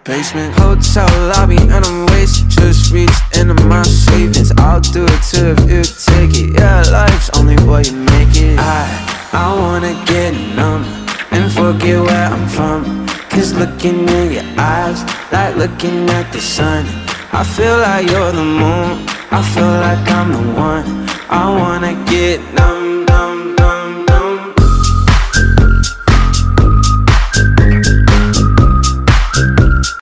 basement. Hotel lobby and I'm wasted. Just reached into my savings. I'll do it too if you take it. Yeah, life's only what you make it. I wanna get numb and forget where I'm from. Cause looking in your eyes, like looking at the sun. I feel like you're the moon, I feel like I'm the one. I wanna get numb